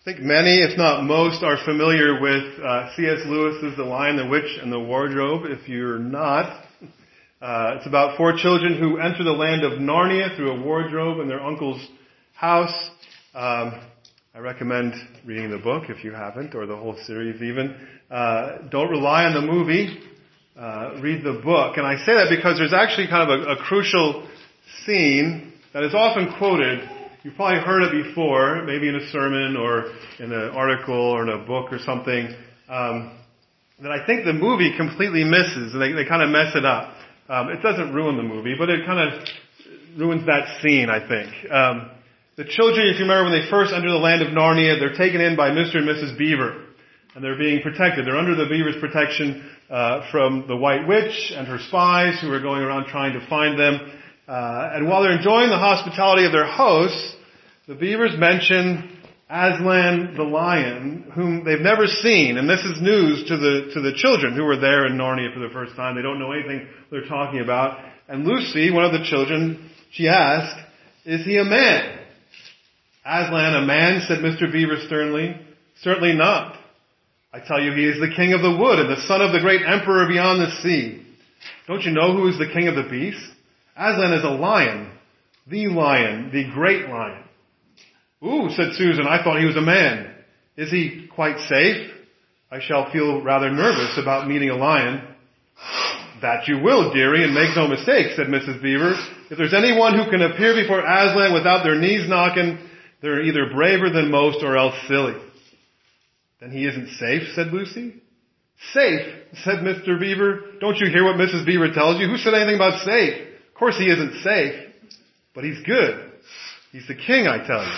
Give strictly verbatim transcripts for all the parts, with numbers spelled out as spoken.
I think many, if not most, are familiar with uh, C S Lewis's The Lion, the Witch, and the Wardrobe. If you're not, uh, it's about four children who enter the land of Narnia through a wardrobe in their uncle's house. Um, I recommend reading the book if you haven't, or the whole series even. Uh, don't rely on the movie. Uh, read the book. And I say that because there's actually kind of a, a crucial scene that is often quoted. You've probably heard it before, maybe in a sermon or in an article or in a book or something, um, that I think the movie completely misses, and they, they kind of mess it up. Um, it doesn't ruin the movie, but it kind of ruins that scene, I think. Um, the children, if you remember, when they first enter the land of Narnia, they're taken in by Mister and Missus Beaver, and they're being protected. They're under the Beaver's protection uh, from the White Witch and her spies who are going around trying to find them. Uh, and while they're enjoying the hospitality of their hosts, the Beavers mention Aslan the lion, whom they've never seen. And this is news to the to the children who were there in Narnia for the first time. They don't know anything they're talking about. And Lucy, one of the children, she asked, "Is he a man?" "Aslan a man?" said Mister Beaver sternly. "Certainly not. I tell you, he is the king of the wood and the son of the great emperor beyond the sea. Don't you know who is the king of the beasts? Aslan is a lion, the lion, the great lion." "Ooh," said Susan, "I thought he was a man. Is he quite safe? I shall feel rather nervous about meeting a lion." "That you will, dearie, and make no mistake," said Missus Beaver. "If there's anyone who can appear before Aslan without their knees knocking, they're either braver than most or else silly." "Then he isn't safe," said Lucy. "Safe," said Mister Beaver. "Don't you hear what Missus Beaver tells you? Who said anything about safe? Of course he isn't safe, but he's good. He's the king, I tell you."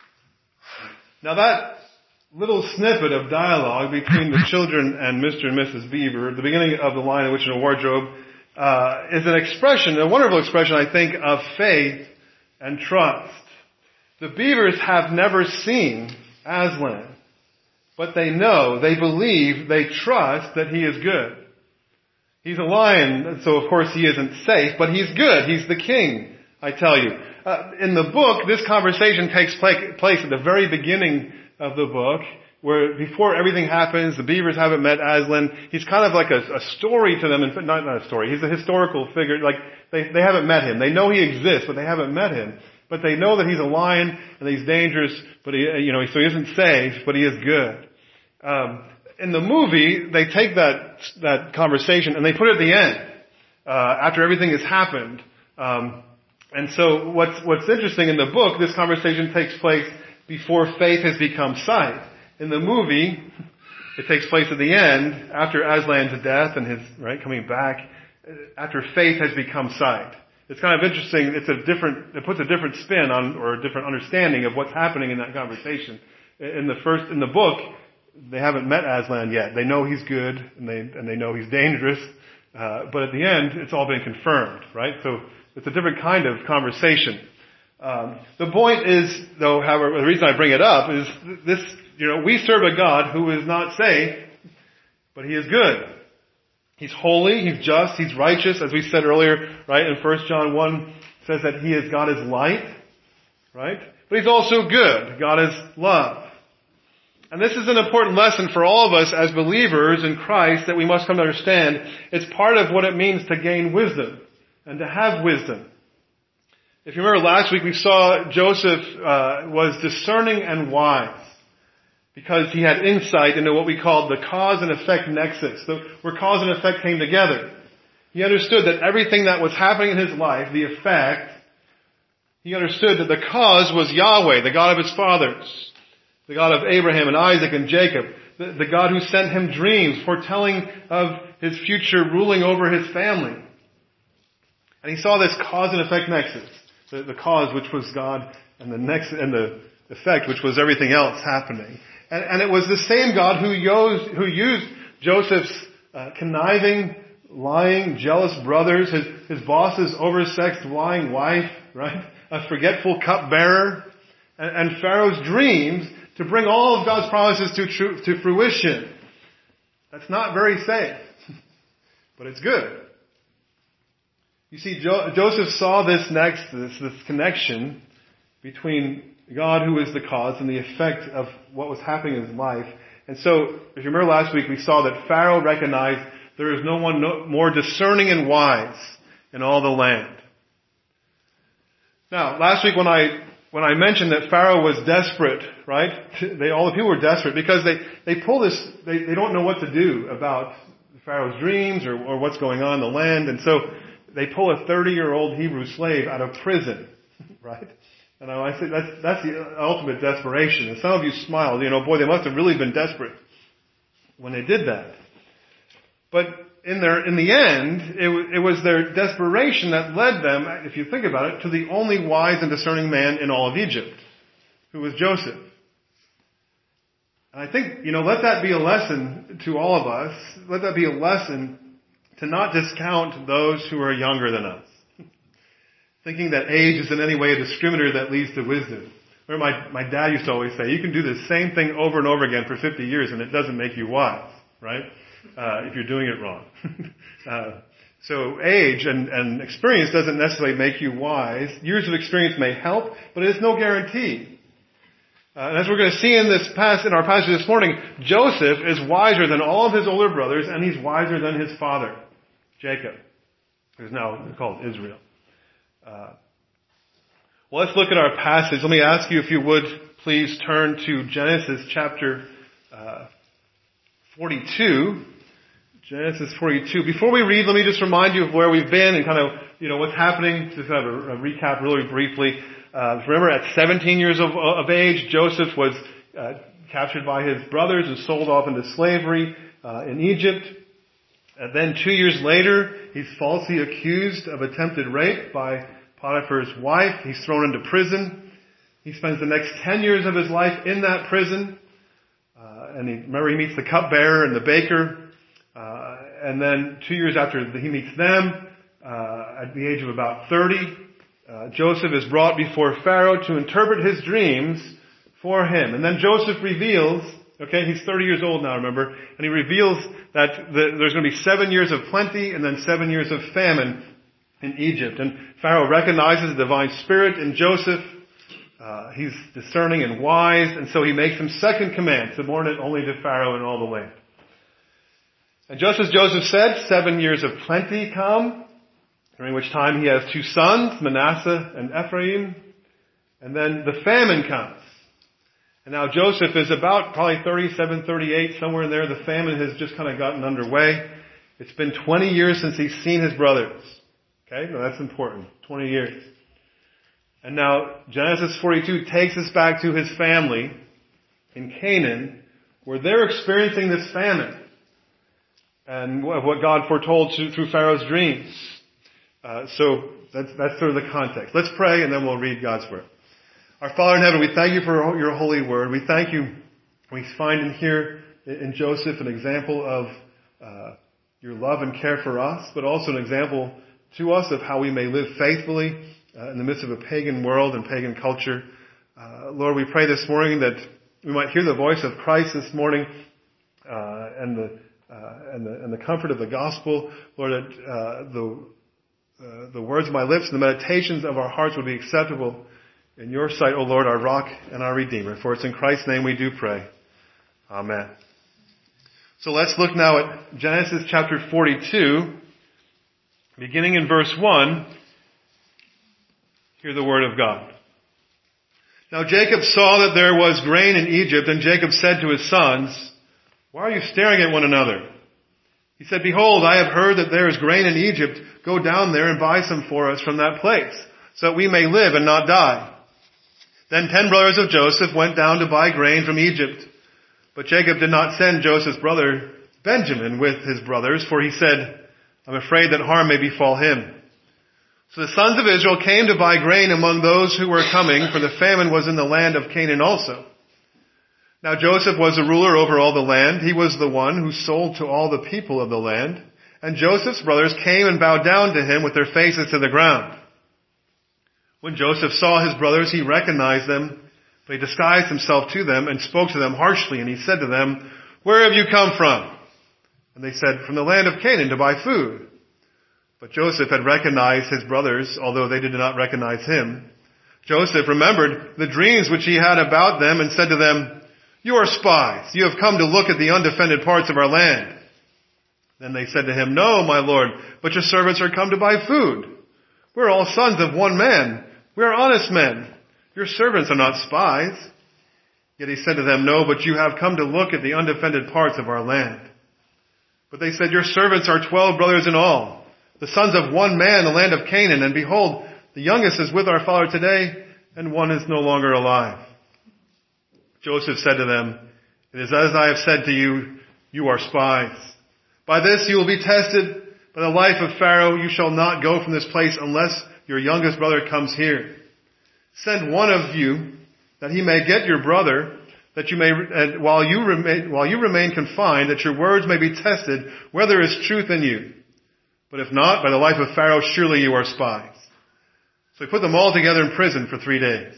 Now that little snippet of dialogue between the children and Mister and Missus Beaver at the beginning of The Lion, the Witch, and the Wardrobe uh, is an expression, a wonderful expression, I think, of faith and trust. The Beavers have never seen Aslan, but they know, they believe, they trust that he is good. He's a lion, so of course he isn't safe, but he's good. He's the king, I tell you. Uh, in the book, this conversation takes place at the very beginning of the book, where before everything happens, the Beavers haven't met Aslan. He's kind of like a, a story to them, and not, not a story. He's a historical figure. Like they, they haven't met him. They know he exists, but they haven't met him. But they know that he's a lion and he's dangerous, but he, you know, so he isn't safe, but he is good. Um, in the movie, they take that that conversation and they put it at the end uh, after everything has happened. Um, And so what's, what's interesting in the book, this conversation takes place before faith has become sight. In the movie, it takes place at the end, after Aslan's death and his, right, coming back, after faith has become sight. It's kind of interesting, it's a different, it puts a different spin on, or a different understanding of what's happening in that conversation. In the first, in the book, they haven't met Aslan yet. They know he's good, and they, and they know he's dangerous, uh, but at the end, it's all been confirmed, right? So, it's a different kind of conversation. Um, the point is, though, however, the reason I bring it up is this, you know, we serve a God who is not safe, but he is good. He's holy, he's just, he's righteous, as we said earlier, right? In First John one, it says that he is, God is light, right? But he's also good. God is love. And this is an important lesson for all of us as believers in Christ that we must come to understand. It's part of what it means to gain wisdom and to have wisdom. If you remember last week we saw Joseph uh, was discerning and wise because he had insight into what we call the cause and effect nexus, the, where cause and effect came together. He understood that everything that was happening in his life, the effect, he understood that the cause was Yahweh, the God of his fathers, the God of Abraham and Isaac and Jacob, the, the God who sent him dreams foretelling of his future ruling over his family. And he saw this cause and effect nexus. The, the cause, which was God, and the next, and the effect, which was everything else happening. And, and it was the same God who used, who used Joseph's uh, conniving, lying, jealous brothers, his, his boss's oversexed, lying wife, right? A forgetful cupbearer, and, and Pharaoh's dreams to bring all of God's promises to, tru- to fruition. That's not very safe, but it's good. You see, jo- Joseph saw this next, this, this connection between God who is the cause and the effect of what was happening in his life. And so, if you remember last week, we saw that Pharaoh recognized there is no one no, more discerning and wise in all the land. Now, last week when I when I mentioned that Pharaoh was desperate, right? They all the people were desperate because they they pull this. They they don't know what to do about Pharaoh's dreams or, or what's going on in the land, and so they pull a thirty-year-old Hebrew slave out of prison, right? And I say that's that's the ultimate desperation. And some of you smiled, you know, boy, they must have really been desperate when they did that. But in their in the end, it, w- it was their desperation that led them, if you think about it, to the only wise and discerning man in all of Egypt, who was Joseph. And I think, you know, let that be a lesson to all of us. Let that be a lesson to not discount those who are younger than us. Thinking that age is in any way a discriminator that leads to wisdom. Remember my, my dad used to always say, you can do the same thing over and over again for fifty years and it doesn't make you wise, right? Uh, if you're doing it wrong. uh, so age and, and experience doesn't necessarily make you wise. Years of experience may help, but it is no guarantee. Uh, and as we're going to see in this pass, in our passage this morning, Joseph is wiser than all of his older brothers, and he's wiser than his father, Jacob, who's now called Israel. Uh, well, let's look at our passage. Let me ask you if you would please turn to Genesis chapter uh, forty-two. Genesis forty-two. Before we read, let me just remind you of where we've been and kind of, you know, what's happening. Just kind of a, a recap really briefly. Uh, remember, at seventeen years of, of age, Joseph was uh, captured by his brothers and sold off into slavery uh, in Egypt. And then two years later, he's falsely accused of attempted rape by Potiphar's wife. He's thrown into prison. He spends the next ten years of his life in that prison. Uh, and he, remember, he meets the cupbearer and the baker. Uh, and then two years after he meets them, uh, at the age of about thirty, uh, Joseph is brought before Pharaoh to interpret his dreams for him. And then Joseph reveals, okay, he's thirty years old now, remember, and he reveals that the, there's going to be seven years of plenty and then seven years of famine in Egypt. And Pharaoh recognizes the divine spirit in Joseph. Uh, he's discerning and wise, and so he makes him second command, subordinate only to Pharaoh and all the land. And just as Joseph said, seven years of plenty come, during which time he has two sons, Manasseh and Ephraim, and then the famine comes. And now Joseph is about probably thirty-seven, thirty-eight, somewhere in there. The famine has just kind of gotten underway. It's been twenty years since he's seen his brothers. Okay, now that's important. twenty years. And now Genesis forty-two takes us back to his family in Canaan, where they're experiencing this famine. And what God foretold through Pharaoh's dreams. Uh, so that's, that's sort of the context. Let's pray and then we'll read God's Word. Our Father in heaven, we thank you for your holy word. We thank you. We find in here in Joseph an example of uh, your love and care for us, but also an example to us of how we may live faithfully uh, in the midst of a pagan world and pagan culture. Uh, Lord, we pray this morning that we might hear the voice of Christ this morning uh, and the uh, and the and the comfort of the gospel. Lord, that uh, the uh, the words of my lips and the meditations of our hearts would be acceptable in your sight, O Lord, our rock and our redeemer. For it's in Christ's name we do pray. Amen. So let's look now at Genesis chapter forty-two, beginning in verse one. Hear the word of God. Now Jacob saw that there was grain in Egypt, and Jacob said to his sons, "Why are you staring at one another?" He said, "Behold, I have heard that there is grain in Egypt. Go down there and buy some for us from that place, so that we may live and not die." Then ten brothers of Joseph went down to buy grain from Egypt. But Jacob did not send Joseph's brother Benjamin with his brothers, for he said, "I'm afraid that harm may befall him." So the sons of Israel came to buy grain among those who were coming, for the famine was in the land of Canaan also. Now Joseph was a ruler over all the land. He was the one who sold to all the people of the land. And Joseph's brothers came and bowed down to him with their faces to the ground. When Joseph saw his brothers, he recognized them, but he disguised himself to them and spoke to them harshly. And he said to them, "Where have you come from?" And they said, "From the land of Canaan to buy food." But Joseph had recognized his brothers, although they did not recognize him. Joseph remembered the dreams which he had about them and said to them, "You are spies. You have come to look at the undefended parts of our land." Then they said to him, "No, my lord, but your servants are come to buy food. We are all sons of one man. We are honest men. Your servants are not spies." Yet he said to them, "No, but you have come to look at the undefended parts of our land." But they said, "Your servants are twelve brothers in all, the sons of one man, the land of Canaan, and behold, the youngest is with our father today, and one is no longer alive." Joseph said to them, "It is as I have said to you, you are spies. By this you will be tested. By the life of Pharaoh you shall not go from this place unless your youngest brother comes here. Send one of you that he may get your brother, that you may, uh, while you remain, while you remain confined, that your words may be tested, whether there is truth in you. But if not, by the life of Pharaoh, surely you are spies." So he put them all together in prison for three days.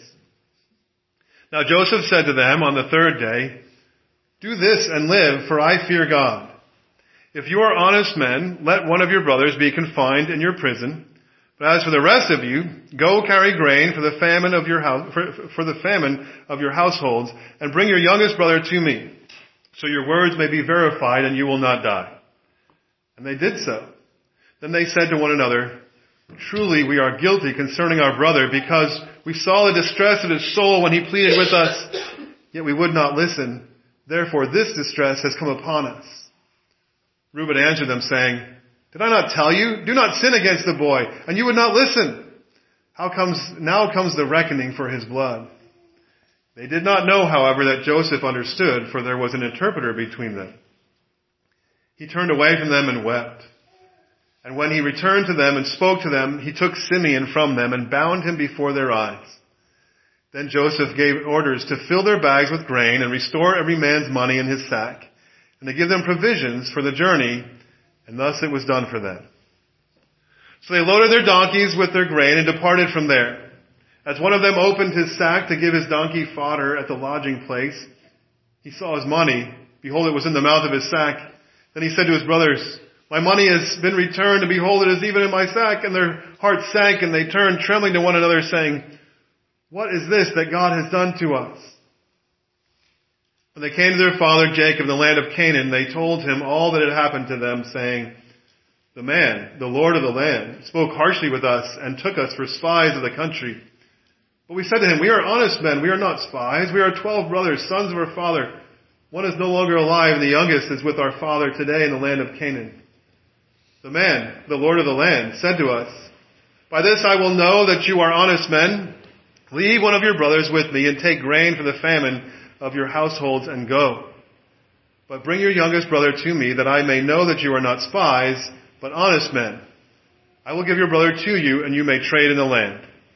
Now Joseph said to them on the third day, "Do this and live, for I fear God. If you are honest men, let one of your brothers be confined in your prison. But as for the rest of you, go carry grain for the famine of your house, for, for the famine of your households, and bring your youngest brother to me, so your words may be verified and you will not die." And they did so. Then they said to one another, "Truly we are guilty concerning our brother, because we saw the distress of his soul when he pleaded with us, yet we would not listen. Therefore this distress has come upon us." Reuben answered them, saying, "Did I not tell you? Do not sin against the boy, and you would not listen. How comes, now comes the reckoning for his blood." They did not know, however, that Joseph understood, for there was an interpreter between them. He turned away from them and wept. And when he returned to them and spoke to them, he took Simeon from them and bound him before their eyes. Then Joseph gave orders to fill their bags with grain and restore every man's money in his sack, and to give them provisions for the journey, and thus it was done for them. So they loaded their donkeys with their grain and departed from there. As one of them opened his sack to give his donkey fodder at the lodging place, he saw his money. Behold, it was in the mouth of his sack. Then he said to his brothers, "My money has been returned, and behold, it is even in my sack." And their hearts sank, and they turned trembling to one another, saying, "What is this that God has done to us?" When they came to their father Jacob in the land of Canaan, they told him all that had happened to them, saying, "The man, the Lord of the land, spoke harshly with us and took us for spies of the country. But we said to him, 'We are honest men, we are not spies. We are twelve brothers, sons of our father. One is no longer alive, and the youngest is with our father today in the land of Canaan.' The man, the Lord of the land, said to us, 'By this I will know that you are honest men. Leave one of your brothers with me and take grain for the famine of your households and go. But bring your youngest brother to me, that I may know that you are not spies, but honest men. I will give your brother to you, and you may trade in the land.'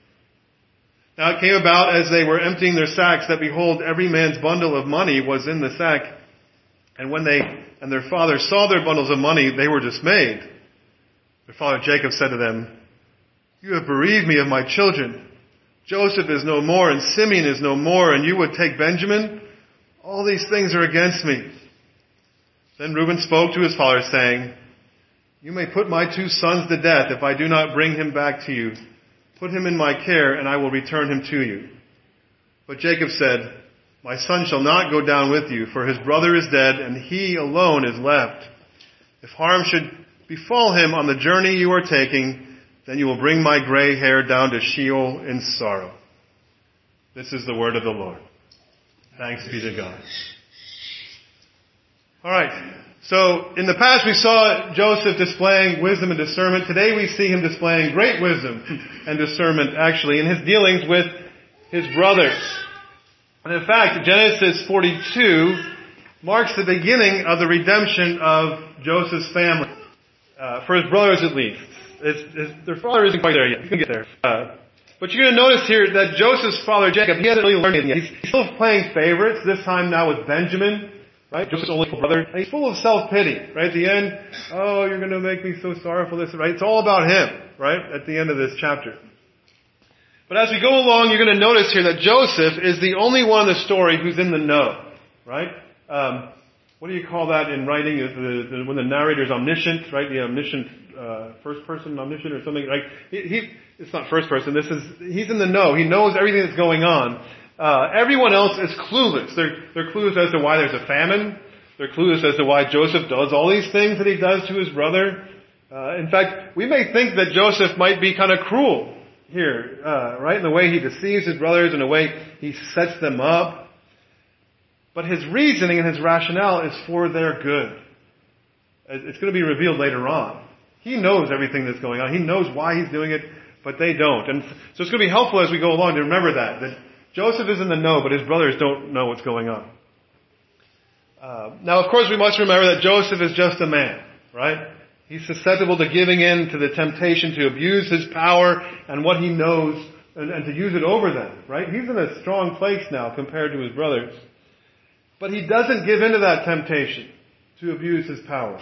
Now it came about as they were emptying their sacks that behold, every man's bundle of money was in the sack. And when they and their father saw their bundles of money, they were dismayed. Their father Jacob said to them, 'You have bereaved me of my children. Joseph is no more, and Simeon is no more, and you would take Benjamin? All these things are against me.' Then Reuben spoke to his father, saying, 'You may put my two sons to death if I do not bring him back to you. Put him in my care, and I will return him to you.' But Jacob said, 'My son shall not go down with you, for his brother is dead, and he alone is left. If harm should befall him on the journey you are taking, then you will bring my gray hair down to Sheol in sorrow.'" This is the word of the Lord. Thanks be to God. All right. So in the past we saw Joseph displaying wisdom and discernment. Today we see him displaying great wisdom and discernment, actually, in his dealings with his brothers. And in fact, Genesis forty-two marks the beginning of the redemption of Joseph's family, uh, for his brothers at least. It's, it's, their father isn't quite there yet. You can get there. Uh, but you're going to notice here that Joseph's father, Jacob, he hasn't really learned anything yet. He's, he's still playing favorites, this time now with Benjamin, right? Joseph's only brother. And he's full of self-pity, right? At the end, "Oh, you're going to make me so sorrowful," this, right? It's all about him, right? At the end of this chapter. But as we go along, you're going to notice here that Joseph is the only one in the story who's in the know, right? Um, what do you call that in writing? The, the, when the narrator's omniscient, right? The omniscient uh, first person omniscient or something. Like he, he, it's not first person. This is he's in the know. He knows everything that's going on. Uh, everyone else is clueless. They're they're clueless as to why there's a famine. They're clueless as to why Joseph does all these things that he does to his brother. Uh, in fact, we may think that Joseph might be kind of cruel here, uh, right? In the way he deceives his brothers, in the way he sets them up. But his reasoning and his rationale is for their good. It's going to be revealed later on. He knows everything that's going on. He knows why he's doing it, but they don't. And so it's going to be helpful as we go along to remember that, that Joseph is in the know, but his brothers don't know what's going on. Uh, now, of course, we must remember that Joseph is just a man, right? He's susceptible to giving in to the temptation to abuse his power and what he knows and, and to use it over them, right? He's in a strong place now compared to his brothers. But he doesn't give in to that temptation to abuse his power.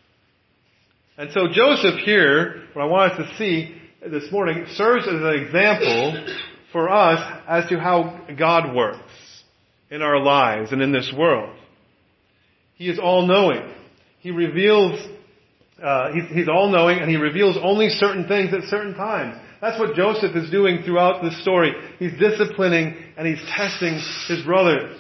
And so Joseph here, what I want us to see this morning, serves as an example for us as to how God works in our lives and in this world. He is all-knowing. He reveals, uh, he's, he's all-knowing and he reveals only certain things at certain times. That's what Joseph is doing throughout this story. He's disciplining and he's testing his brothers.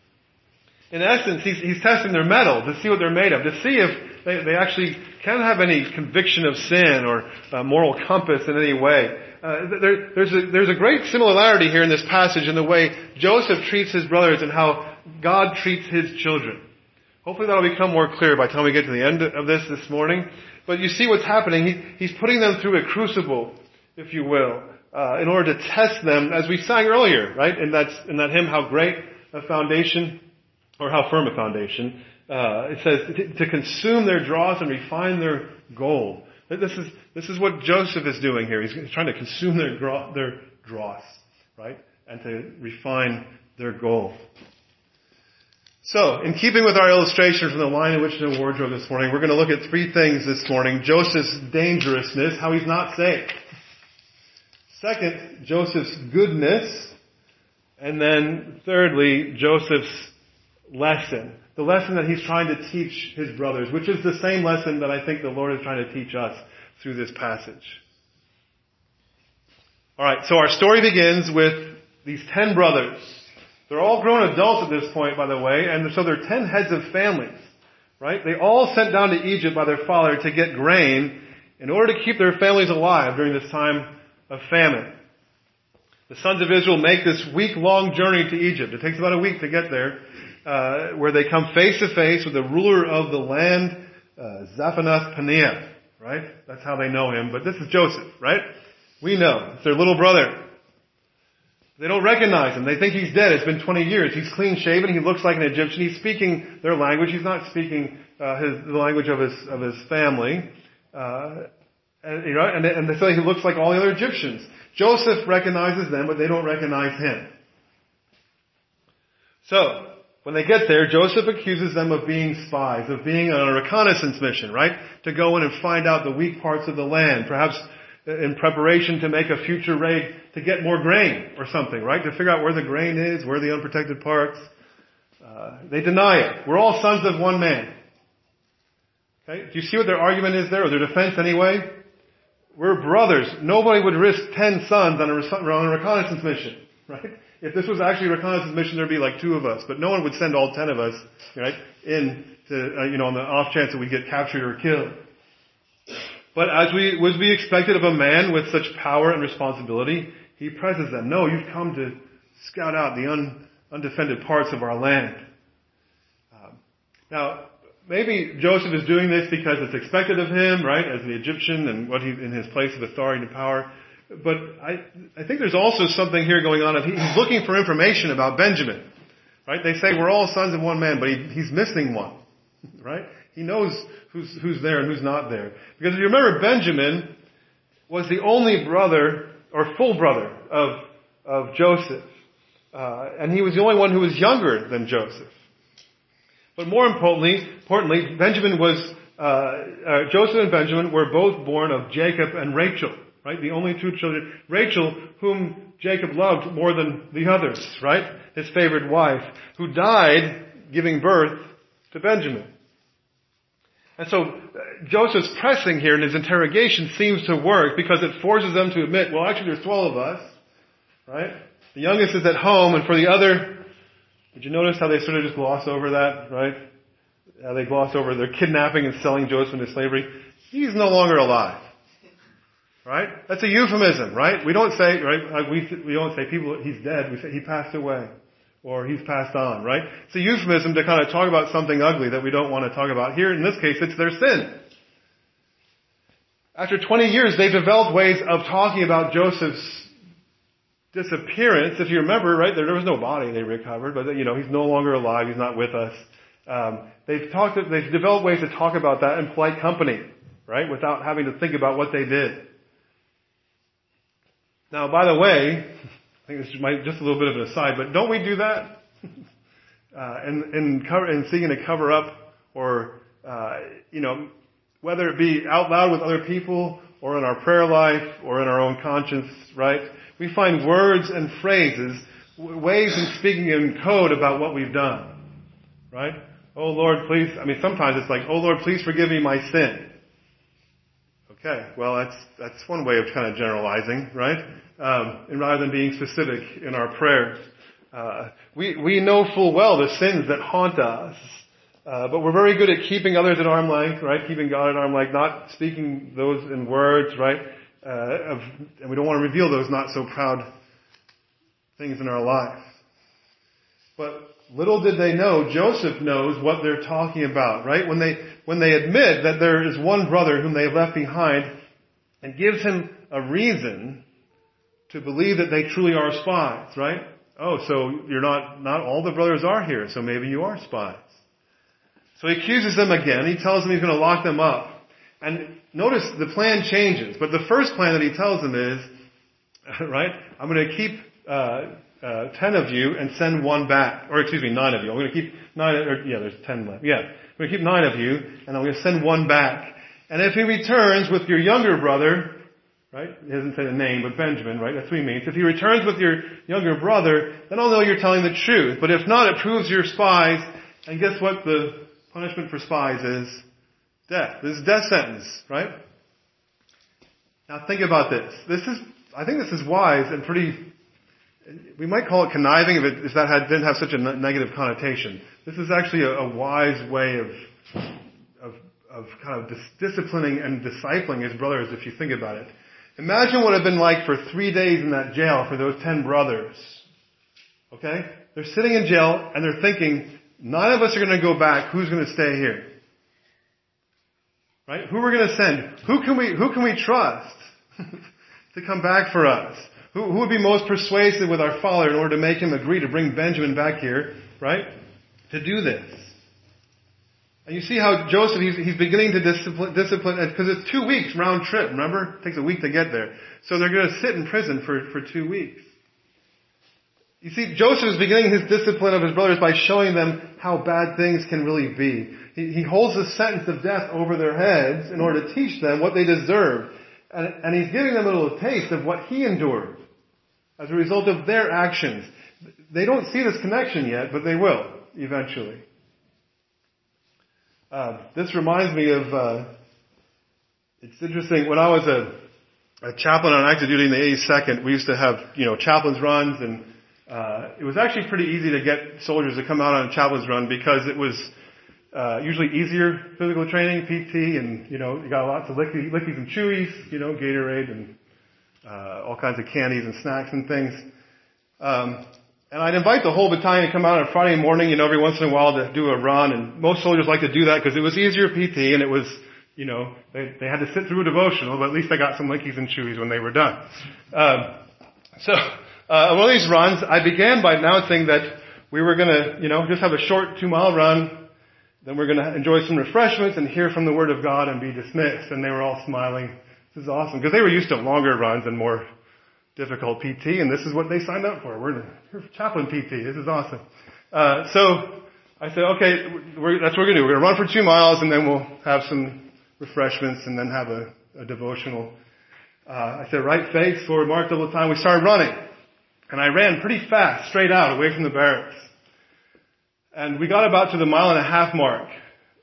In essence, he's, he's testing their mettle to see what they're made of, to see if they, they actually can have any conviction of sin or uh, moral compass in any way. Uh, there, there's, a, there's a great similarity here in this passage in the way Joseph treats his brothers and how God treats his children. Hopefully that will become more clear by the time we get to the end of this this morning. But you see what's happening. He, he's putting them through a crucible, if you will, uh, in order to test them, as we sang earlier, right? In that, in that hymn, How Great a Foundation, or How Firm a Foundation. Uh, it says to, to consume their dross and refine their gold. This is this is what Joseph is doing here. He's trying to consume their their dross, right, and to refine their gold. So, in keeping with our illustration from the Lion, the Witch, and the Wardrobe this morning, we're going to look at three things this morning: Joseph's dangerousness, how he's not safe. Second, Joseph's goodness, and then thirdly, Joseph's lesson. The lesson that he's trying to teach his brothers, which is the same lesson that I think the Lord is trying to teach us through this passage. Alright, so our story begins with these ten brothers. They're all grown adults at this point, by the way, and so they're ten heads of families. Right? They all sent down to Egypt by their father to get grain in order to keep their families alive during this time of famine. The sons of Israel make this week-long journey to Egypt. It takes about a week to get there. Uh, where they come face to face with the ruler of the land, uh, Zaphenath-Paneah, right? That's how they know him. But this is Joseph, right? We know. It's their little brother. They don't recognize him. They think he's dead. It's been twenty years. He's clean-shaven. He looks like an Egyptian. He's speaking their language. He's not speaking uh, his, the language of his of his family. Uh, and, you know, and, and they say he looks like all the other Egyptians. Joseph recognizes them, but they don't recognize him. So, when they get there, Joseph accuses them of being spies, of being on a reconnaissance mission, right? To go in and find out the weak parts of the land, perhaps in preparation to make a future raid to get more grain or something, right? To figure out where the grain is, where the unprotected parts. Uh, they deny it. We're all sons of one man. Okay? Do you see what their argument is there, or their defense anyway? We're brothers. Nobody would risk ten sons on a, on a reconnaissance mission, right? If this was actually a reconnaissance mission, there'd be like two of us, but no one would send all ten of us, right, in to, uh, you know, on the off chance that we get captured or killed. But as we would be expected of a man with such power and responsibility, he presses them. No, you've come to scout out the un, undefended parts of our land. Um, now, maybe Joseph is doing this because it's expected of him, right, as the Egyptian and what he in his place of authority and power. But I, I think there's also something here going on. He's looking for information about Benjamin, right? They say we're all sons of one man, but he, he's missing one, right? He knows who's, who's there and who's not there. Because if you remember, Benjamin was the only brother, or full brother, of, of Joseph. Uh, and he was the only one who was younger than Joseph. But more importantly, importantly, Benjamin was, uh, uh, Joseph and Benjamin were both born of Jacob and Rachel. Right? The only two children. Rachel, whom Jacob loved more than the others, right? His favorite wife, who died giving birth to Benjamin. And so uh, Joseph's pressing here in his interrogation seems to work because it forces them to admit, well, actually there's twelve of us, right? The youngest is at home, and for the other, did you notice how they sort of just gloss over that, right? How they gloss over their kidnapping and selling Joseph into slavery. He's no longer alive. Right? That's a euphemism, right? We don't say, right, we, we don't say people, he's dead. We say he passed away. Or he's passed on, right? It's a euphemism to kind of talk about something ugly that we don't want to talk about. Here, in this case, it's their sin. After twenty years, they've developed ways of talking about Joseph's disappearance. If you remember, right, there, there was no body they recovered, but, you know, he's no longer alive. He's not with us. Um, they've talked, they've developed ways to talk about that in polite company, right, without having to think about what they did. Now, by the way, I think this might just a little bit of an aside, but don't we do that? uh, in, in, cover, in seeking to cover up or, uh, you know, whether it be out loud with other people or in our prayer life or in our own conscience, right? We find words and phrases, ways in speaking in code about what we've done, right? Oh Lord, please, I mean, sometimes it's like, oh Lord, please forgive me my sin. Okay, well, that's that's one way of kind of generalizing, right? Um, and rather than being specific in our prayers, uh, we we know full well the sins that haunt us, uh, but we're very good at keeping others at arm's length, right? Keeping God at arm's length, not speaking those in words, right? Uh, of, and we don't want to reveal those not so proud things in our life. But little did they know, Joseph knows what they're talking about, right? When they when they admit that there is one brother whom they have left behind and gives him a reason to believe that they truly are spies, right? Oh, so you're not, not all the brothers are here, so maybe you are spies. So he accuses them again. He tells them he's going to lock them up. And notice the plan changes. But the first plan that he tells them is, right, I'm going to keep uh, uh, ten of you and send one back. Or excuse me, nine of you. I'm going to keep nine, or yeah, there's ten left. Yeah. I'm going to keep nine of you, and I'm going to send one back. And if he returns with your younger brother, right? He doesn't say the name, but Benjamin, right? That's what he means. If he returns with your younger brother, then I'll know you're telling the truth. But if not, it proves you're spies. And guess what the punishment for spies is? Death. This is death sentence, right? Now think about this. This is, I think this is wise and pretty, we might call it conniving if, it, if that had, didn't have such a negative connotation. This is actually a, a wise way of, of, of kind of dis- disciplining and discipling his brothers if you think about it. Imagine what it would have been like for three days in that jail for those ten brothers. Okay? They're sitting in jail and they're thinking, none of us are going to go back. Who's going to stay here? Right? Who we're going to send? Who can we, who can we trust to come back for us? Who, who would be most persuasive with our father in order to make him agree to bring Benjamin back here, right? To do this. And you see how Joseph, he's, he's beginning to discipline, discipline, because it's two weeks round trip, remember? It takes a week to get there. So they're going to sit in prison for, for two weeks. You see, Joseph is beginning his discipline of his brothers by showing them how bad things can really be. He, he holds the sentence of death over their heads in order to teach them what they deserve. And, and he's giving them a little taste of what he endured as a result of their actions. They don't see this connection yet, but they will eventually. Uh, this reminds me of, uh, it's interesting, when I was a, a chaplain on active duty in the eighty-second, we used to have, you know, chaplain's runs, and uh, it was actually pretty easy to get soldiers to come out on a chaplain's run because it was uh, usually easier physical training, P T, and, you know, you got lots of lickies, lickies and chewies, you know, Gatorade and uh, all kinds of candies and snacks and things. Um, And I'd invite the whole battalion to come out on Friday morning, you know, every once in a while to do a run. And most soldiers like to do that because it was easier P T and it was, you know, they, they had to sit through a devotional, but at least they got some lickies and chewies when they were done. Um, so, uh, one of these runs, I began by announcing that we were going to, you know, just have a short two mile run. Then we're going to enjoy some refreshments and hear from the Word of God and be dismissed. And they were all smiling. This is awesome because they were used to longer runs and more difficult P T, and this is what they signed up for. We're, we're chaplain P T. This is awesome. Uh, so I said, okay, we're, that's what we're going to do. We're going to run for two miles, and then we'll have some refreshments, and then have a, a devotional. Uh, I said, right face, forward march, double time. We started running, and I ran pretty fast, straight out, away from the barracks. And we got about to the mile and a half mark,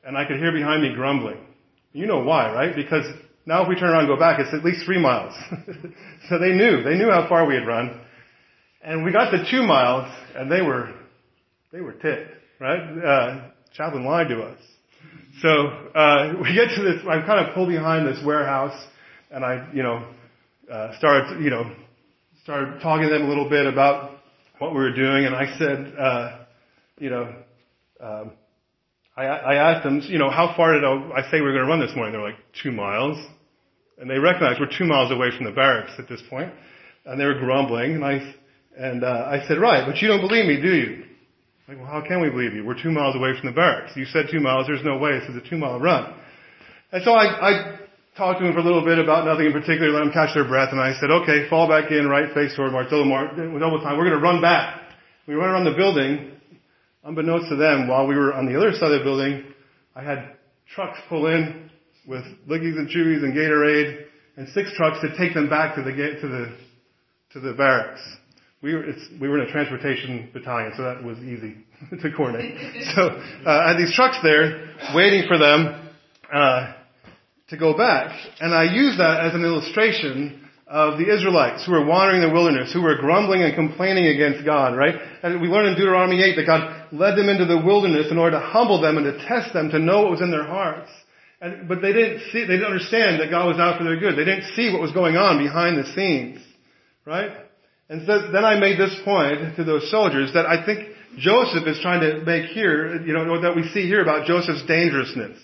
and I could hear behind me grumbling. You know why, right? Because now if we turn around and go back, it's at least three miles. So they knew. They knew how far we had run. And we got to two miles, and they were, they were ticked, right? Uh, Chaplain lied to us. So, uh, we get to this, I kind of pulled behind this warehouse, and I, you know, uh, started, you know, started talking to them a little bit about what we were doing, and I said, uh, you know, um, I, I asked them, you know, how far did I, I say we were going to run this morning? They're like, two miles. And they recognized we're two miles away from the barracks at this point. And they were grumbling, and I, and, uh, I said, right, but you don't believe me, do you? Like, well, how can we believe you? We're two miles away from the barracks. You said two miles, there's no way. This is a two mile run. And so I, I talked to them for a little bit about nothing in particular, let them catch their breath, and I said, okay, fall back in, right face toward Martello, double time. We're going to run back. We run around the building. Unbeknownst to them, while we were on the other side of the building, I had trucks pull in with Lickies and Chewies and Gatorade, and six trucks to take them back to the to the to the barracks. We were it's, we were in a transportation battalion, so that was easy to coordinate. So uh, I had these trucks there waiting for them uh, to go back, and I used that as an illustration of the Israelites who were wandering in the wilderness, who were grumbling and complaining against God, right? And we learn in Deuteronomy eight that God led them into the wilderness in order to humble them and to test them, to know what was in their hearts. And, but they didn't see, they didn't understand that God was out for their good. They didn't see what was going on behind the scenes, right? And so then I made this point to those soldiers that I think Joseph is trying to make here, you know, that we see here about Joseph's dangerousness.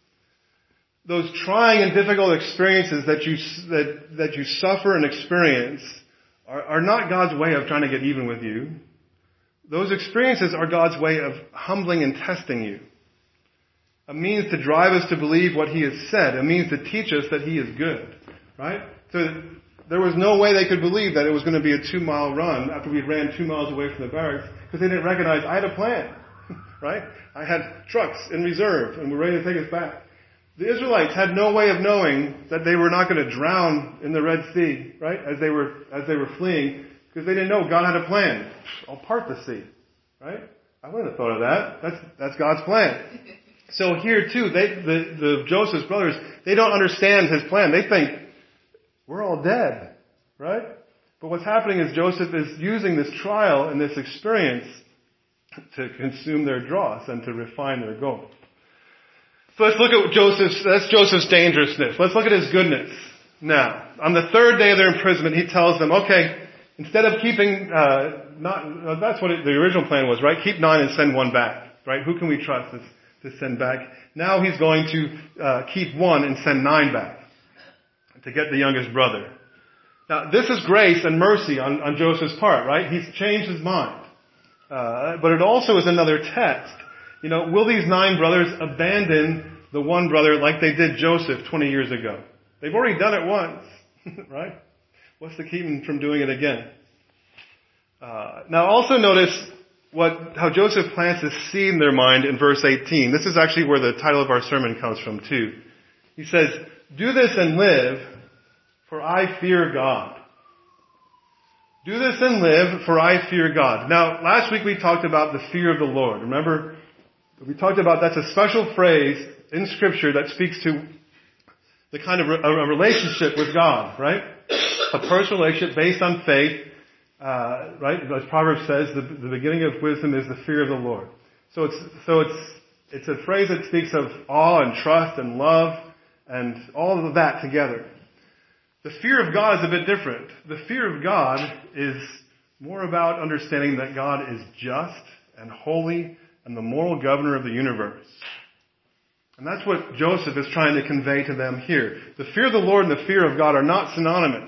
Those trying and difficult experiences that you that that you suffer and experience are, are not God's way of trying to get even with you. Those experiences are God's way of humbling and testing you. A means to drive us to believe what He has said. A means to teach us that He is good. Right? So there was no way they could believe that it was going to be a two-mile run after we ran two miles away from the barracks, because they didn't recognize I had a plan. Right? I had trucks in reserve, and we're ready to take us back. The Israelites had no way of knowing that they were not going to drown in the Red Sea, right? As they were, as they were fleeing, because they didn't know God had a plan. I'll part the sea, right? I wouldn't have thought of that. That's, that's God's plan. So here too, they, the, the Joseph's brothers, they don't understand his plan. They think, we're all dead, right? But what's happening is Joseph is using this trial and this experience to consume their dross and to refine their gold. So let's look at Joseph's, that's Joseph's dangerousness. Let's look at his goodness. Now, on the third day of their imprisonment, he tells them, okay, instead of keeping, uh, not, that's what it, the original plan was, right? Keep nine and send one back, right? Who can we trust to, to send back? Now he's going to, uh, keep one and send nine back to get the youngest brother. Now, this is grace and mercy on, on Joseph's part, right? He's changed his mind. Uh, but it also is another test. You know, will these nine brothers abandon the one brother like they did Joseph twenty years ago? They've already done it once, right? What's to keep them from doing it again? Uh, now also notice what, how Joseph plants this seed in their mind in verse eighteen. This is actually where the title of our sermon comes from too. He says, do this and live, for I fear God. Do this and live, for I fear God. Now, last week we talked about the fear of the Lord. Remember? We talked about that's a special phrase in Scripture that speaks to the kind of a, a relationship with God, right? A personal relationship based on faith, uh, right? As Proverbs says, the, the beginning of wisdom is the fear of the Lord. So it's so it's it's a phrase that speaks of awe and trust and love and all of that together. The fear of God is a bit different. The fear of God is more about understanding that God is just and holy and the moral governor of the universe. And that's what Joseph is trying to convey to them here. The fear of the Lord and the fear of God are not synonymous.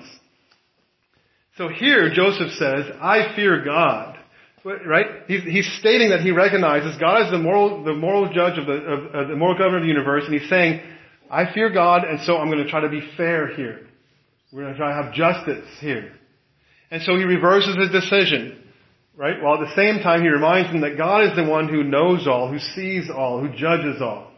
So here Joseph says, I fear God. Right? He's, he's stating that he recognizes God as the moral, the moral judge of the, of, of the moral governor of the universe, and he's saying, I fear God, and so I'm going to try to be fair here. We're going to try to have justice here. And so he reverses his decision. Right? While at the same time he reminds them that God is the one who knows all, who sees all, who judges all.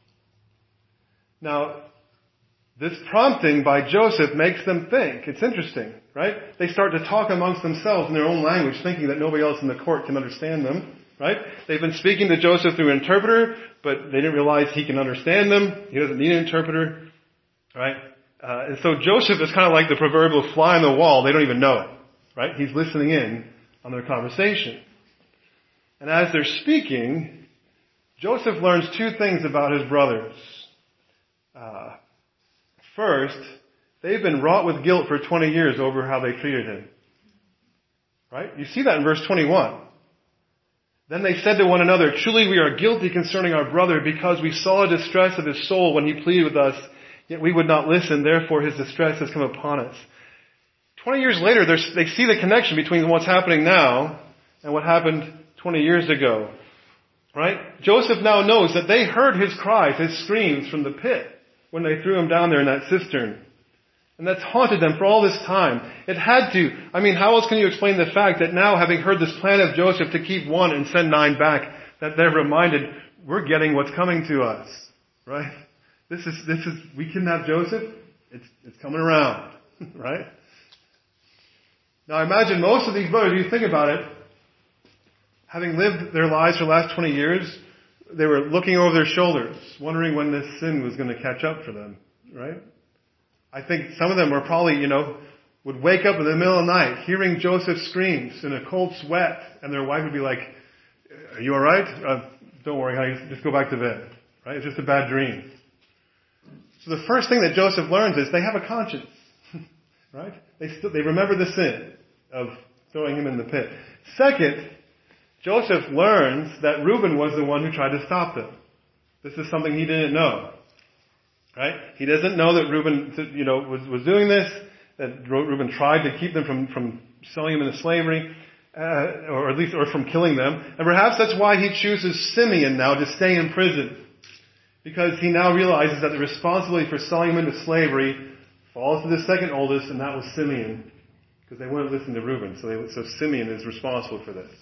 Now, this prompting by Joseph makes them think. It's interesting, right? They start to talk amongst themselves in their own language, thinking that nobody else in the court can understand them. right? They've been speaking to Joseph through an interpreter, but they didn't realize he can understand them. He doesn't need an interpreter, right? Uh, and so Joseph is kind of like the proverbial fly on the wall. They don't even know it, right? He's listening in on their conversation. And as they're speaking, Joseph learns two things about his brothers. Uh, first, they've been wrought with guilt for twenty years over how they treated him. Right? You see that in verse twenty-one. Then they said to one another, "Truly we are guilty concerning our brother, because we saw the distress of his soul when he pleaded with us, yet we would not listen. Therefore his distress has come upon us." Twenty years later, they see the connection between what's happening now and what happened twenty years ago. Right? Joseph now knows that they heard his cries, his screams from the pit when they threw him down there in that cistern. And that's haunted them for all this time. It had to. I mean, how else can you explain the fact that now, having heard this plan of Joseph to keep one and send nine back, that they're reminded, we're getting what's coming to us. Right? This is, this is, we kidnapped Joseph. It's, it's coming around. Right? Now imagine most of these brothers, you think about it, having lived their lives for the last twenty years, they were looking over their shoulders, wondering when this sin was going to catch up for them. Right? I think some of them were probably, you know, would wake up in the middle of the night hearing Joseph's screams in a cold sweat, and their wife would be like, "Are you all right? Uh, don't worry, honey, just go back to bed." Right? It's just a bad dream. So the first thing that Joseph learns is they have a conscience. Right? They still, they remember the sin of throwing him in the pit. Second, Joseph learns that Reuben was the one who tried to stop them. This is something he didn't know. Right? He doesn't know that Reuben, you know, was, was doing this, that Reuben tried to keep them from, from selling them into slavery, uh, or at least, or from killing them. And perhaps that's why he chooses Simeon now to stay in prison. Because he now realizes that the responsibility for selling him into slavery falls to the second oldest, and that was Simeon. Because they wouldn't listen to Reuben. So, they, so Simeon is responsible for this.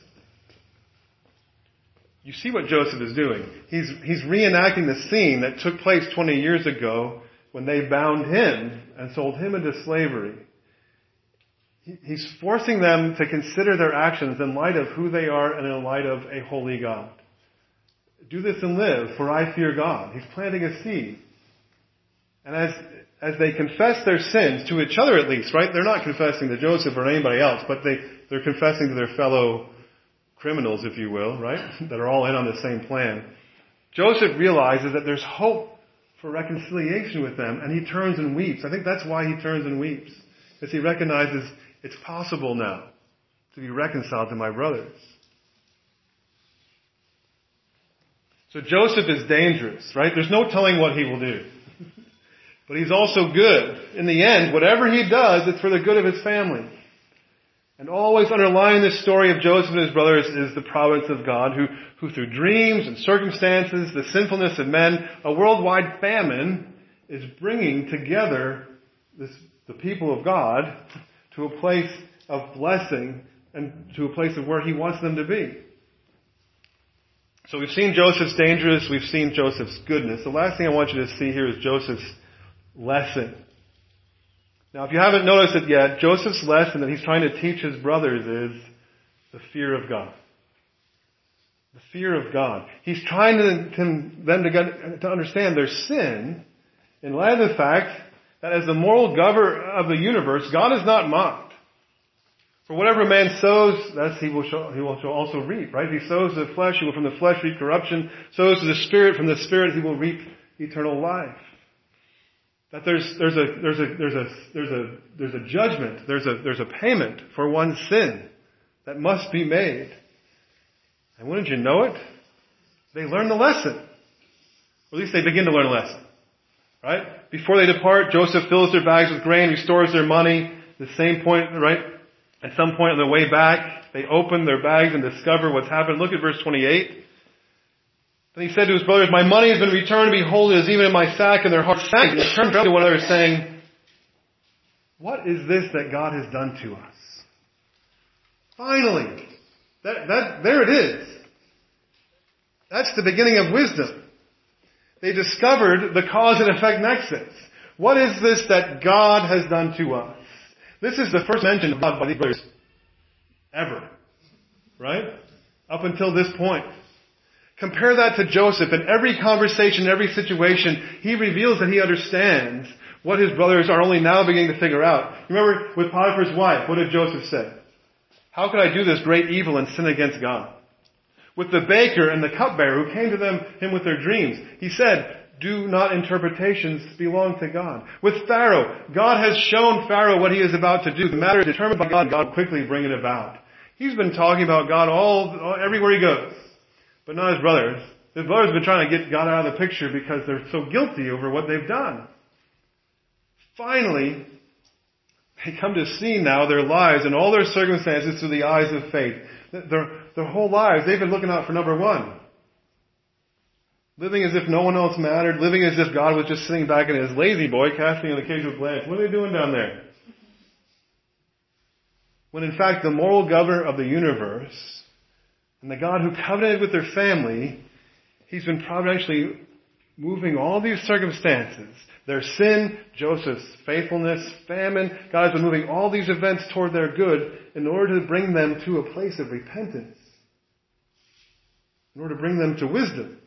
You see what Joseph is doing. He's, he's reenacting the scene that took place twenty years ago when they bound him and sold him into slavery. He, he's forcing them to consider their actions in light of who they are and in light of a holy God. Do this and live, for I fear God. He's planting a seed. And as, as they confess their sins, to each other at least, right? They're not confessing to Joseph or anybody else, but they, they're confessing to their fellow criminals, if you will, right? That are all in on the same plan. Joseph realizes that there's hope for reconciliation with them, and he turns and weeps. I think that's why he turns and weeps. Because he recognizes it's possible now to be reconciled to my brothers. So Joseph is dangerous, right? There's no telling what he will do. But he's also good. In the end, whatever he does, it's for the good of his family. And always underlying this story of Joseph and his brothers is the providence of God, who, who through dreams and circumstances, the sinfulness of men, a worldwide famine, is bringing together this, the people of God to a place of blessing and to a place of where he wants them to be. So we've seen Joseph's dangerous, we've seen Joseph's goodness. The last thing I want you to see here is Joseph's lesson. Now, if you haven't noticed it yet, Joseph's lesson that he's trying to teach his brothers is the fear of God. The fear of God. He's trying to, to, them to, get, to understand their sin in light of the fact that as the moral governor of the universe, God is not mocked. For whatever man sows, that's he will, show, he will also reap, right? If he sows the flesh, he will from the flesh reap corruption. Sows to the Spirit, from the Spirit he will reap eternal life. That there's, there's a, there's a, there's a, there's a, there's a judgment, there's a, there's a payment for one's sin that must be made. And wouldn't you know it? They learn the lesson. Or at least they begin to learn a lesson. Right? Before they depart, Joseph fills their bags with grain, restores their money. At the same point, right? At some point on the way back, they open their bags and discover what's happened. Look at verse twenty-eight. Then he said to his brothers, "My money has been returned, behold, it is even in my sack," and their hearts sank. And they turned to one another saying, "What is this that God has done to us?" Finally, that, that, there it is. That's the beginning of wisdom. They discovered the cause and effect nexus. What is this that God has done to us? This is the first mention of God by these brothers ever. Right? up until this point. Compare that to Joseph. In every conversation, every situation, he reveals that he understands what his brothers are only now beginning to figure out. Remember with Potiphar's wife, what did Joseph say? How could I do this great evil and sin against God? With the baker and the cupbearer who came to them, him with their dreams, he said, do not interpretations belong to God? With Pharaoh, God has shown Pharaoh what he is about to do. The matter is determined by God, and God will quickly bring it about. He's been talking about God all, all everywhere he goes. But not his brothers. His brothers have been trying to get God out of the picture because they're so guilty over what they've done. Finally, they come to see now their lives and all their circumstances through the eyes of faith. Their, their whole lives, they've been looking out for number one. Living as if no one else mattered. Living as if God was just sitting back in his lazy boy, casting an occasional glance. What are they doing down there? When in fact the moral governor of the universe and the God who covenanted with their family, he's been providentially moving all these circumstances. Their sin, Joseph's faithfulness, famine. God has been moving all these events toward their good in order to bring them to a place of repentance. In order to bring them to wisdom.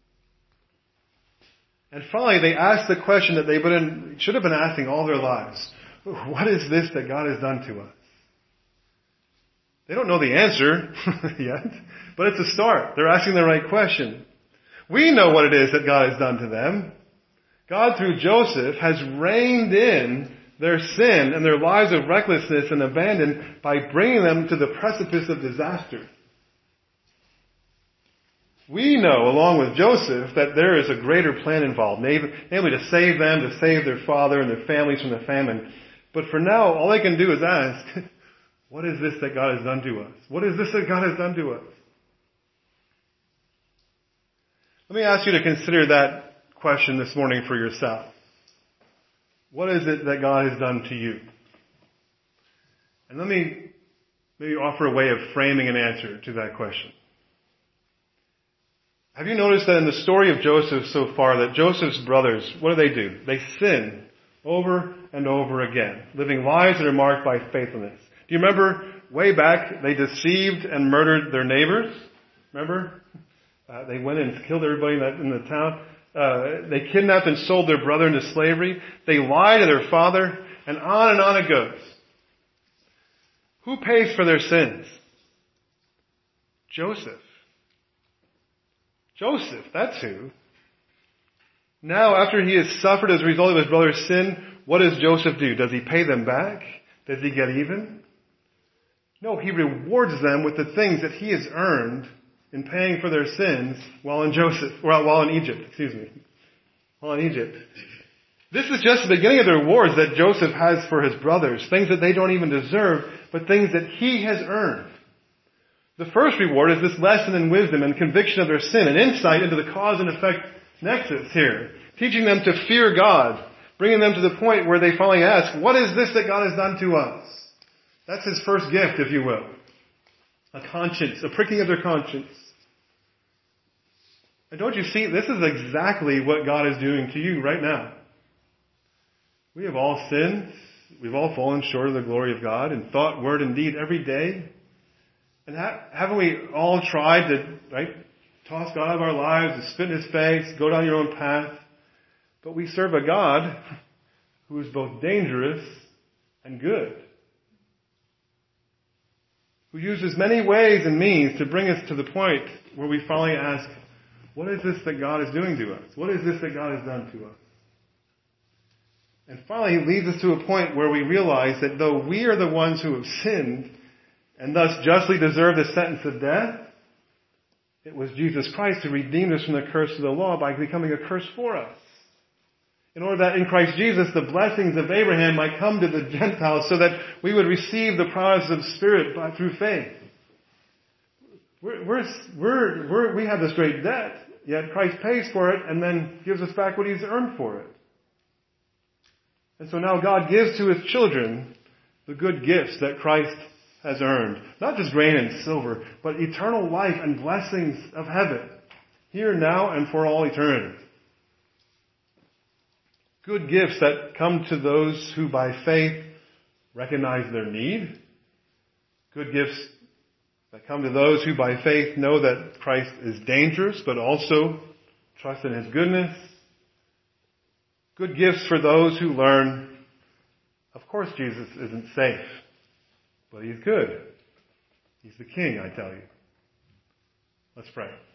And finally, they ask the question that they've been, should have been asking all their lives. What is this that God has done to us? They don't know the answer yet, but it's a start. They're asking the right question. We know what it is that God has done to them. God, through Joseph, has reined in their sin and their lives of recklessness and abandon by bringing them to the precipice of disaster. We know, along with Joseph, that there is a greater plan involved, namely to save them, to save their father and their families from the famine. But for now, all they can do is ask, what is this that God has done to us? What is this that God has done to us? Let me ask you to consider that question this morning for yourself. What is it that God has done to you? And let me maybe offer a way of framing an answer to that question. Have you noticed that in the story of Joseph so far, that Joseph's brothers, what do they do? They sin over and over again, living lives that are marked by faithfulness. Do you remember way back they deceived and murdered their neighbors? Remember? Uh, they went and killed everybody in, that, in the town. Uh, they kidnapped and sold their brother into slavery. They lied to their father, and on and on it goes. Who pays for their sins? Joseph. Joseph, that's who. Now, after he has suffered as a result of his brother's sin, what does Joseph do? Does he pay them back? Does he get even? No, he rewards them with the things that he has earned in paying for their sins while in Joseph, well, while in Egypt, excuse me, while in Egypt. This is just the beginning of the rewards that Joseph has for his brothers, things that they don't even deserve, but things that he has earned. The first reward is this lesson in wisdom and conviction of their sin, an insight into the cause and effect nexus here, teaching them to fear God, bringing them to the point where they finally ask, what is this that God has done to us? That's his first gift, if you will. A conscience, a pricking of their conscience. And don't you see, this is exactly what God is doing to you right now. We have all sinned. We've all fallen short of the glory of God in thought, word, and deed every day. And ha- haven't we all tried to, right, toss God out of our lives, to spit in his face, go down your own path? But we serve a God who is both dangerous and good, who uses many ways and means to bring us to the point where we finally ask, what is this that God is doing to us? What is this that God has done to us? And finally, he leads us to a point where we realize that though we are the ones who have sinned and thus justly deserve the sentence of death, it was Jesus Christ who redeemed us from the curse of the law by becoming a curse for us. In order that in Christ Jesus the blessings of Abraham might come to the Gentiles so that we would receive the promise of Spirit by, through faith. We're, we're, we're, we're, we have this great debt, yet Christ pays for it and then gives us back what he's earned for it. And so now God gives to his children the good gifts that Christ has earned. Not just grain and silver, but eternal life and blessings of heaven, here, now, and for all eternity. Good gifts that come to those who by faith recognize their need. Good gifts that come to those who by faith know that Christ is dangerous, but also trust in His goodness. Good gifts for those who learn, of course Jesus isn't safe, but He's good. He's the King, I tell you. Let's pray.